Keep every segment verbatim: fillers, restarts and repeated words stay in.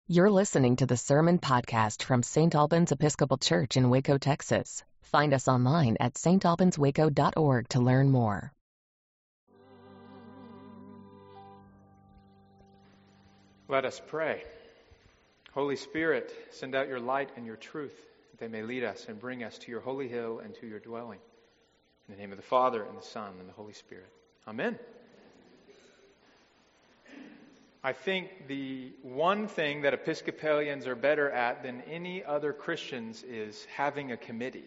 You're listening to the Sermon Podcast from Saint Albans Episcopal Church in Waco, Texas. Find us online at s t albans waco dot org to learn more. Let us pray. Holy Spirit, send out your light and your truth, that they may lead us and bring us to your holy hill and to your dwelling. In the name of the Father, and the Son, and the Holy Spirit. Amen. I think the one thing that Episcopalians are better at than any other Christians is having a committee.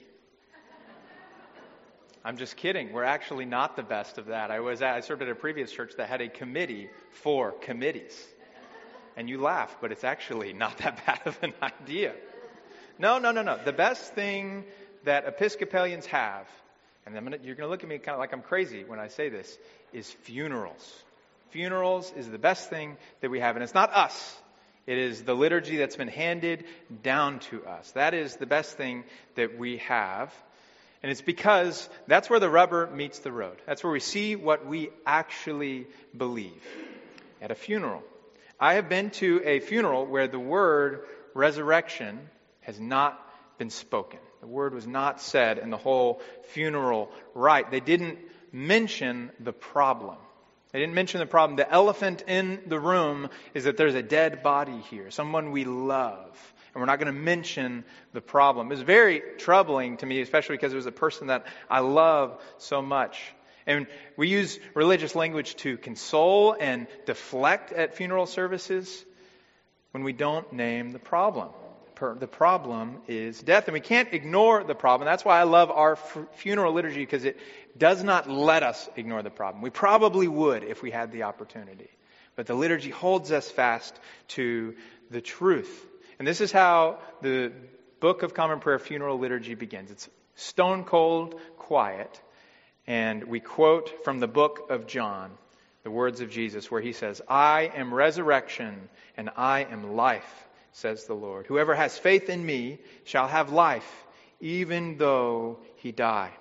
I'm just kidding. We're actually not the best of that. I was at, I served at a previous church that had a committee for committees. And you laugh, but it's actually not that bad of an idea. No, no, no, no. The best thing that Episcopalians have, and I'm gonna, you're going to look at me kind of like I'm crazy when I say this, is funerals. Funerals is the best thing that we have. And it's not us. It is the liturgy that's been handed down to us. That is the best thing that we have. And it's because that's where the rubber meets the road. That's where we see what we actually believe. At a funeral. I have been to a funeral where the word resurrection has not been spoken. The word was not said in the whole funeral rite. They didn't mention the problem. They didn't mention the problem. The elephant in the room is that there's a dead body here, someone we love, and we're not going to mention the problem. It was very troubling to me, especially because it was a person that I love so much. And we use religious language to console and deflect at funeral services when we don't name the problem. The problem is death, and we can't ignore the problem. That's why I love our funeral liturgy, because it does not let us ignore the problem. We probably would if we had the opportunity. But the liturgy holds us fast to the truth. And this is how the Book of Common Prayer funeral liturgy begins. It's stone cold quiet. And we quote from the book of John, the words of Jesus, where he says, "I am resurrection and I am life, says the Lord. Whoever has faith in me shall have life, even though he die."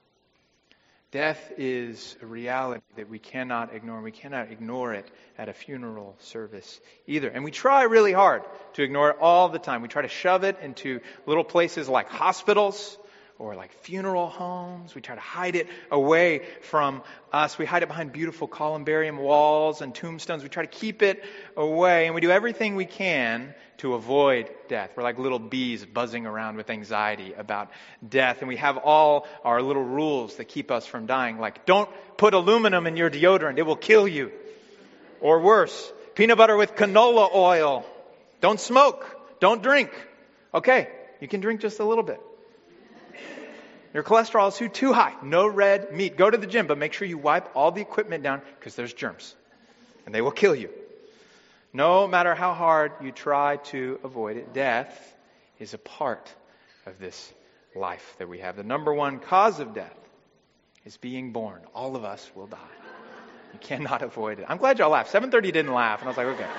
Death is a reality that we cannot ignore. We cannot ignore it at a funeral service either. And we try really hard to ignore it all the time. We try to shove it into little places like hospitals or like funeral homes. We try to hide it away from us. We hide it behind beautiful columbarium walls and tombstones. We try to keep it away. And we do everything we can to avoid death. We're like little bees buzzing around with anxiety about death. And we have all our little rules that keep us from dying. Like, don't put aluminum in your deodorant. It will kill you. Or worse, peanut butter with canola oil. Don't smoke. Don't drink. Okay, you can drink just a little bit. Your cholesterol is too, too high. No red meat. Go to the gym, but make sure you wipe all the equipment down because there's germs. And they will kill you. No matter how hard you try to avoid it, death is a part of this life that we have. The number one cause of death is being born. All of us will die. You cannot avoid it. I'm glad y'all laughed. seven thirty didn't laugh. And I was like, okay.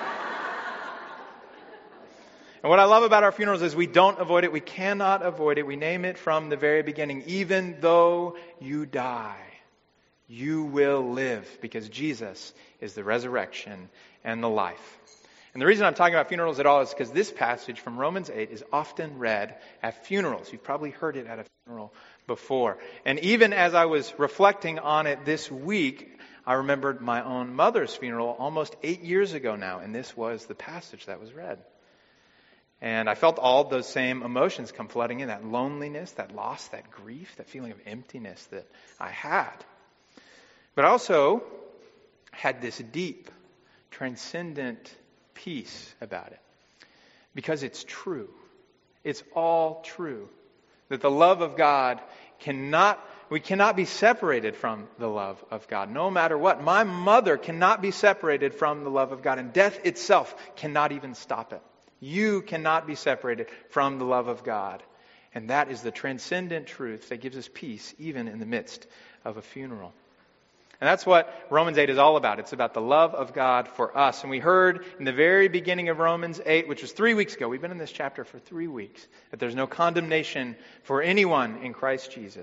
And what I love about our funerals is we don't avoid it. We cannot avoid it. We name it from the very beginning. Even though you die, you will live, because Jesus is the resurrection and the life. And the reason I'm talking about funerals at all is because this passage from Romans eight is often read at funerals. You've probably heard it at a funeral before. And even as I was reflecting on it this week, I remembered my own mother's funeral almost eight years ago now. And this was the passage that was read. And I felt all those same emotions come flooding in. That loneliness, that loss, that grief, that feeling of emptiness that I had. But I also had this deep, transcendent peace about it. Because it's true. It's all true. That the love of God cannot, we cannot be separated from the love of God. No matter what. My mother cannot be separated from the love of God. And death itself cannot even stop it. You cannot be separated from the love of God. And that is the transcendent truth that gives us peace even in the midst of a funeral. And that's what Romans eight is all about. It's about the love of God for us. And we heard in the very beginning of Romans eight, which was three weeks ago, we've been in this chapter for three weeks, that there's no condemnation for anyone in Christ Jesus.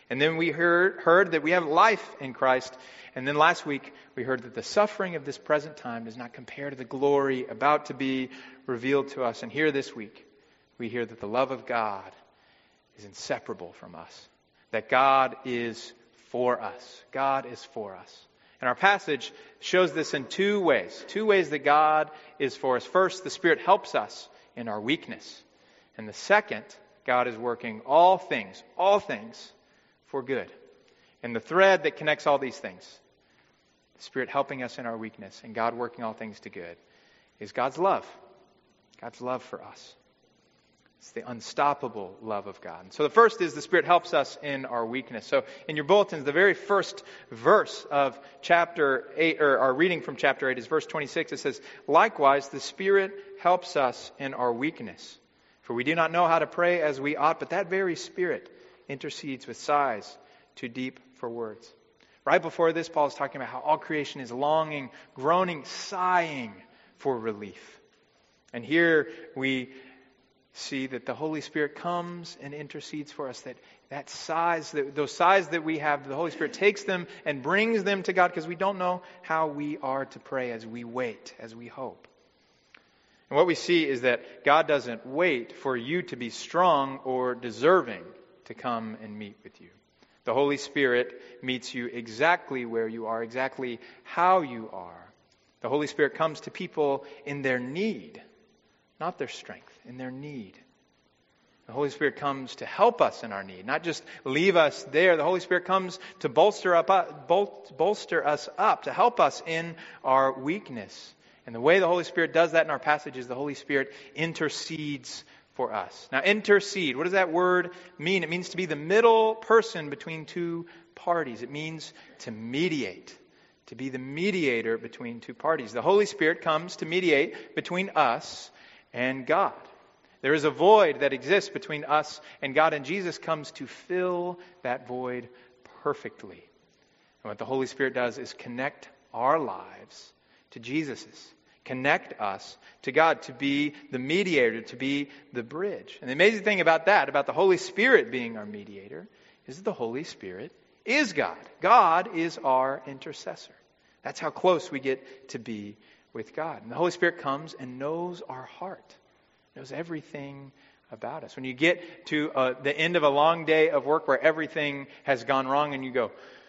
And then we heard, heard that we have life in Christ. And then last week we heard that the suffering of this present time does not compare to the glory about to be revealed to us. And here this week we hear that the love of God is inseparable from us. That God is for us. God is for us. And our passage shows this in two ways. Two ways that God is for us. First, the Spirit helps us in our weakness. And the second, God is working all things, all things for good. And the thread that connects all these things, the Spirit helping us in our weakness and God working all things to good, is God's love. God's love for us. It's the unstoppable love of God. And so the first is the Spirit helps us in our weakness. So in your bulletins, the very first verse of chapter eight, or our reading from chapter eight is verse twenty-six. It says, "Likewise, the Spirit helps us in our weakness. For we do not know how to pray as we ought, but that very Spirit intercedes with sighs too deep for words." Right before this, Paul is talking about how all creation is longing, groaning, sighing for relief. And here we see that the Holy Spirit comes and intercedes for us. That that sighs, that those sighs that we have, the Holy Spirit takes them and brings them to God because we don't know how we are to pray as we wait, as we hope. And what we see is that God doesn't wait for you to be strong or deserving to come and meet with you. The Holy Spirit meets you exactly where you are, exactly how you are. The Holy Spirit comes to people in their need, not their strength, in their need. The Holy Spirit comes to help us in our need, not just leave us there. The Holy Spirit comes to bolster up, bol- bolster us up, to help us in our weakness. And the way the Holy Spirit does that in our passage is the Holy Spirit intercedes for us. Now, intercede, what does that word mean? It means to be the middle person between two parties. It means to mediate, to be the mediator between two parties. The Holy Spirit comes to mediate between us and God. There is a void that exists between us and God, and Jesus comes to fill that void perfectly. And what the Holy Spirit does is connect our lives to Jesus's. Connect us to God, to be the mediator, to be the bridge. And the amazing thing about that, about the Holy Spirit being our mediator, is that the Holy Spirit is God. God is our intercessor. That's how close we get to be with God. And the Holy Spirit comes and knows our heart, knows everything about us. When you get to uh, the end of a long day of work where everything has gone wrong and you go,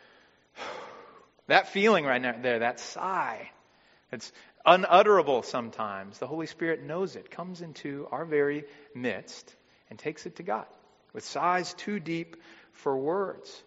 that feeling right now, there, that sigh, it's unutterable sometimes. The Holy Spirit knows it, comes into our very midst and takes it to God with sighs too deep for words.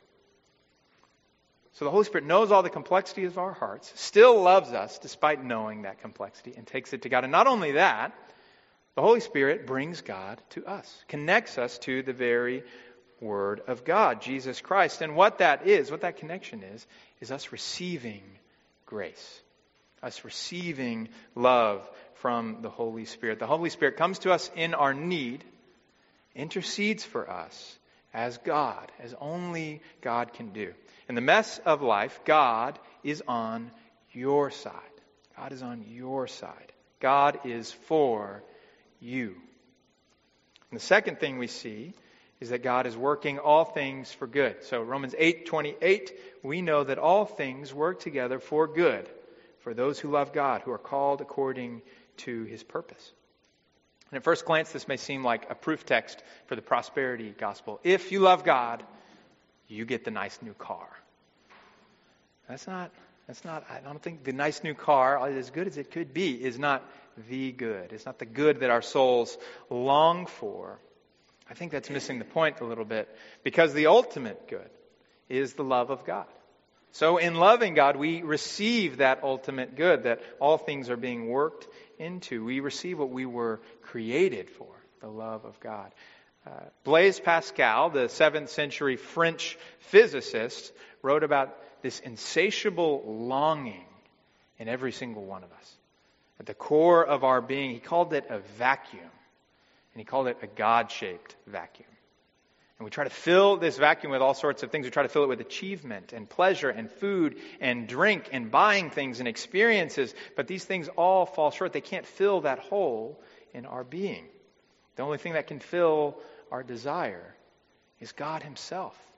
So the Holy Spirit knows all the complexity of our hearts, still loves us despite knowing that complexity, and takes it to God. And not only that, the Holy Spirit brings God to us, connects us to the very Word of God, Jesus Christ. And what that is, what that connection is, is us receiving grace. Us receiving love from the Holy Spirit. The Holy Spirit comes to us in our need, intercedes for us as God, as only God can do. In the mess of life, God is on your side. God is on your side. God is for you. And the second thing we see is that God is working all things for good. So Romans eight twenty-eight, we know that all things work together for good for those who love God, who are called according to His purpose. And at first glance, this may seem like a proof text for the prosperity gospel. If you love God, you get the nice new car. That's not, that's not, I don't think the nice new car, as good as it could be, is not the good. It's not the good that our souls long for. I think that's missing the point a little bit, because the ultimate good is the love of God. So in loving God, we receive that ultimate good that all things are being worked into. We receive what we were created for, the love of God. Uh, Blaise Pascal, the seventh century French physicist, wrote about this insatiable longing in every single one of us. At the core of our being, he called it a vacuum. And he called it a God-shaped vacuum. And we try to fill this vacuum with all sorts of things. We try to fill it with achievement and pleasure and food and drink and buying things and experiences. But these things all fall short. They can't fill that hole in our being. The only thing that can fill our desire is God Himself.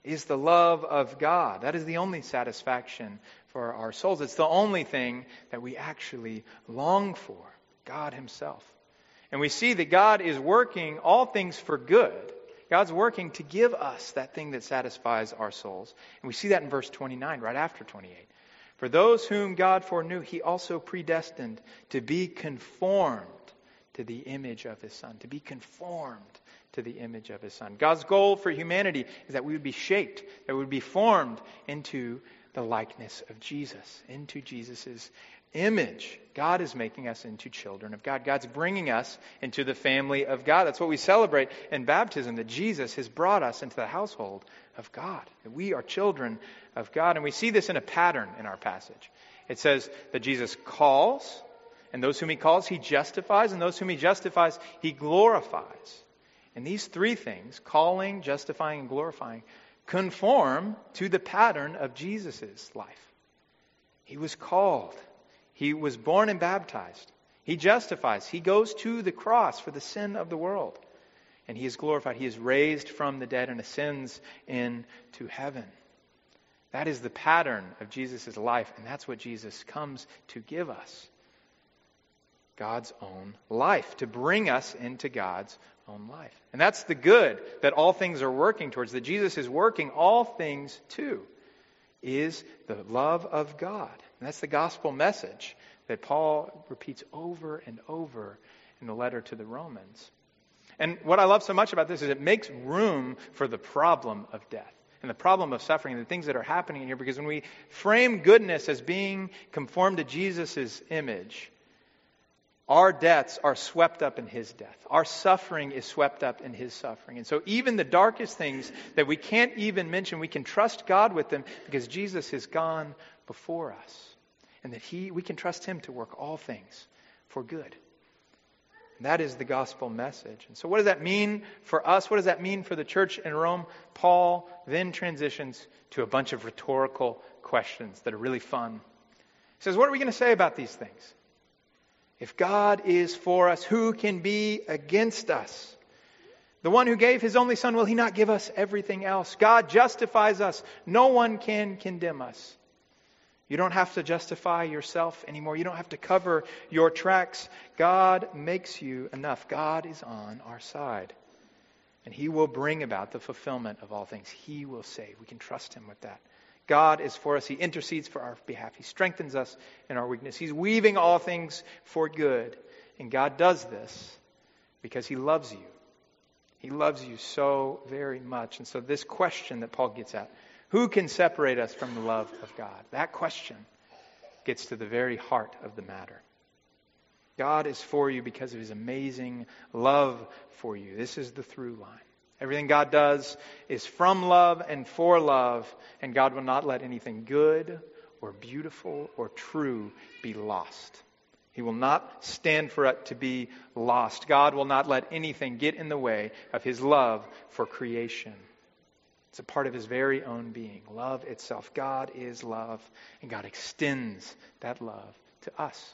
is the love of God. That is the only satisfaction for our souls. It's the only thing that we actually long for, God himself. And we see that God is working all things for good. God's working to give us that thing that satisfies our souls. And we see that in verse twenty-nine, right after twenty-eight. For those whom God foreknew, he also predestined to be conformed to the image of his Son. To be conformed to the image of his Son. God's goal for humanity is that we would be shaped, that we would be formed into the likeness of Jesus, into Jesus' image. God is making us into children of God. God's bringing us into the family of God. That's what we celebrate in baptism, that Jesus has brought us into the household of God. That we are children of God. And we see this in a pattern in our passage. It says that Jesus calls, and those whom he calls, he justifies, and those whom he justifies, he glorifies. And these three things, calling, justifying, and glorifying, conform to the pattern of Jesus' life. He was called. He was born and baptized. He justifies. He goes to the cross for the sin of the world. And he is glorified. He is raised from the dead and ascends into heaven. That is the pattern of Jesus' life. And that's what Jesus comes to give us. God's own life. To bring us into God's own life. And that's the good that all things are working towards. That Jesus is working all things to. Is the love of God. And that's the gospel message that Paul repeats over and over in the letter to the Romans. And what I love so much about this is it makes room for the problem of death and the problem of suffering and the things that are happening here. Because when we frame goodness as being conformed to Jesus' image, our deaths are swept up in his death. Our suffering is swept up in his suffering. And so even the darkest things that we can't even mention, we can trust God with them because Jesus has gone before us. And that he, we can trust him to work all things for good. And that is the gospel message. And so what does that mean for us? What does that mean for the church in Rome? Paul then transitions to a bunch of rhetorical questions that are really fun. He says, what are we going to say about these things? If God is for us, who can be against us? The one who gave his only Son, will he not give us everything else? God justifies us. No one can condemn us. You don't have to justify yourself anymore. You don't have to cover your tracks. God makes you enough. God is on our side. And he will bring about the fulfillment of all things. He will save. We can trust him with that. God is for us. He intercedes for our behalf. He strengthens us in our weakness. He's weaving all things for good. And God does this because he loves you. He loves you so very much. And so this question that Paul gets at, who can separate us from the love of God? That question gets to the very heart of the matter. God is for you because of his amazing love for you. This is the through line. Everything God does is from love and for love, and God will not let anything good or beautiful or true be lost. He will not stand for it to be lost. God will not let anything get in the way of his love for creation. It's a part of his very own being, love itself. God is love, and God extends that love to us.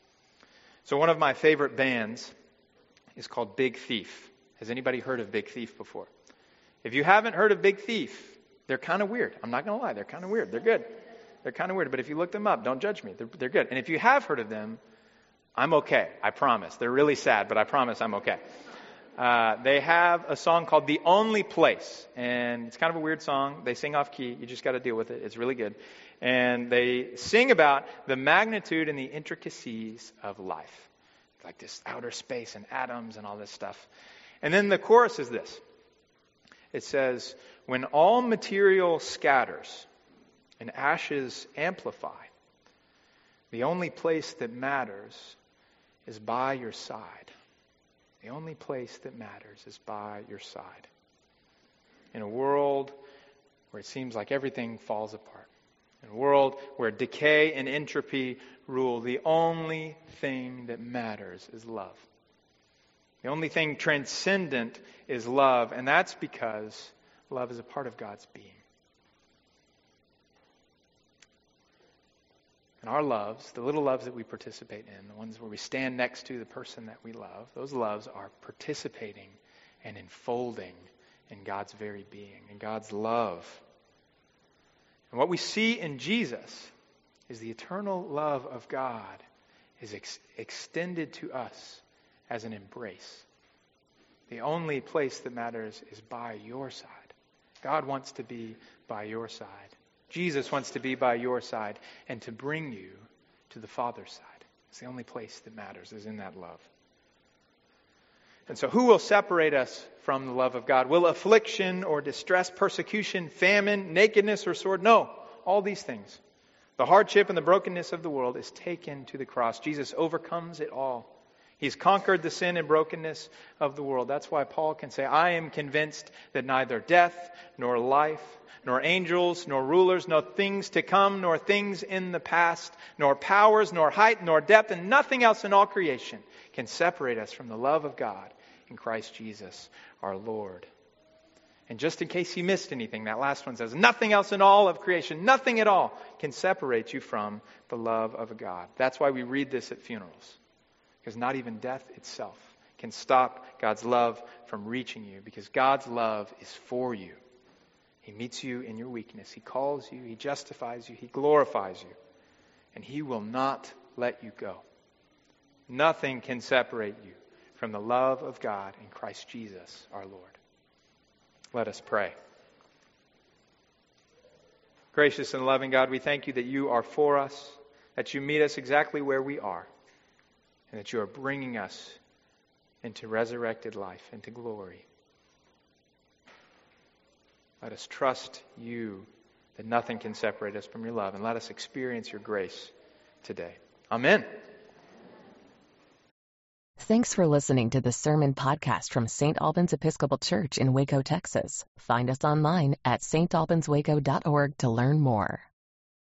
So one of my favorite bands is called Big Thief. Has anybody heard of Big Thief before? If you haven't heard of Big Thief, they're kind of weird. I'm not going to lie. They're kind of weird. They're good. They're kind of weird. But if you look them up, don't judge me. They're, they're good. And if you have heard of them, I'm okay. I promise. They're really sad, but I promise I'm okay. Uh, they have a song called The Only Place. And it's kind of a weird song. They sing off key. You just got to deal with it. It's really good. And they sing about the magnitude and the intricacies of life. Like this outer space and atoms and all this stuff. And then the chorus is this. It says, when all material scatters and ashes amplify, the only place that matters is by your side. The only place that matters is by your side. In a world where it seems like everything falls apart. In a world where decay and entropy rule, the only thing that matters is love. The only thing transcendent is love, and that's because love is a part of God's being. And our loves, the little loves that we participate in, the ones where we stand next to the person that we love, those loves are participating and enfolding in God's very being, in God's love. And what we see in Jesus is the eternal love of God is ex- extended to us as an embrace. The only place that matters is by your side. God wants to be by your side. Jesus wants to be by your side and to bring you to the Father's side. It's the only place that matters, is in that love. And so who will separate us from the love of God? Will affliction or distress, persecution, famine, nakedness, or sword? No, all these things. The hardship and the brokenness of the world is taken to the cross. Jesus overcomes it all. He's conquered the sin and brokenness of the world. That's why Paul can say, I am convinced that neither death, nor life, nor angels, nor rulers, nor things to come, nor things in the past, nor powers, nor height, nor depth, and nothing else in all creation can separate us from the love of God in Christ Jesus our Lord. And just in case you missed anything, that last one says, nothing else in all of creation, nothing at all can separate you from the love of God. That's why we read this at funerals. Because not even death itself can stop God's love from reaching you. Because God's love is for you. He meets you in your weakness. He calls you. He justifies you. He glorifies you. And He will not let you go. Nothing can separate you from the love of God in Christ Jesus our Lord. Let us pray. Gracious and loving God, we thank you that you are for us, that you meet us exactly where we are, and that you are bringing us into resurrected life, into glory. Let us trust you that nothing can separate us from your love, and let us experience your grace today. Amen. Thanks for listening to the Sermon Podcast from Saint Albans Episcopal Church in Waco, Texas. Find us online at s t albans waco dot org to learn more.